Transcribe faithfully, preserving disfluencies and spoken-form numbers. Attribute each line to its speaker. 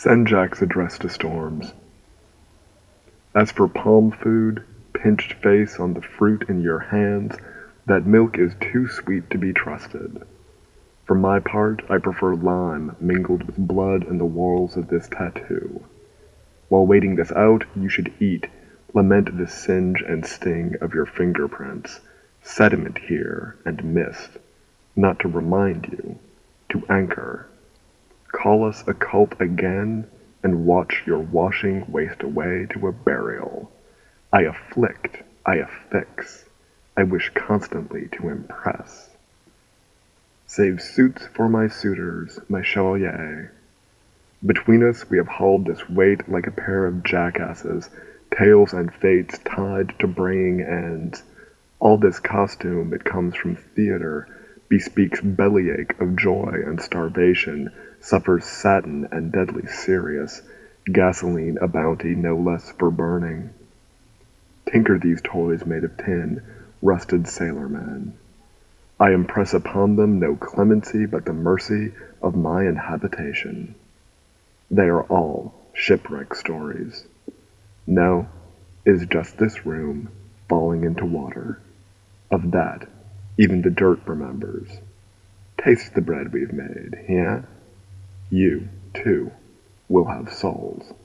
Speaker 1: Senjak's Address to Storms. As for palm food, pinched face on the fruit in your hands, that milk is too sweet to be trusted. For my part, I prefer lime mingled with blood in the whorls of this tattoo. While waiting this out, you should eat, lament the singe and sting of your fingerprints, sediment here and mist, not to remind you, to anchor. Call us a cult again, and watch your washing waste away to a burial. I afflict, I affix, I wish constantly to impress. Save suits for my suitors, my chevalier. Between us we have hauled this weight like a pair of jackasses, tails and fates tied to braying ends. All this costume, it comes from theater, bespeaks bellyache of joy and starvation, suffers satin and deadly serious, gasoline a bounty no less for burning. Tinker these toys made of tin, rusted sailormen. I impress upon them no clemency but the mercy of my inhabitation. They are all shipwreck stories. No, it is just this room falling into water. Of that, even the dirt remembers. Taste the bread we've made, yeah? You, too, will have souls.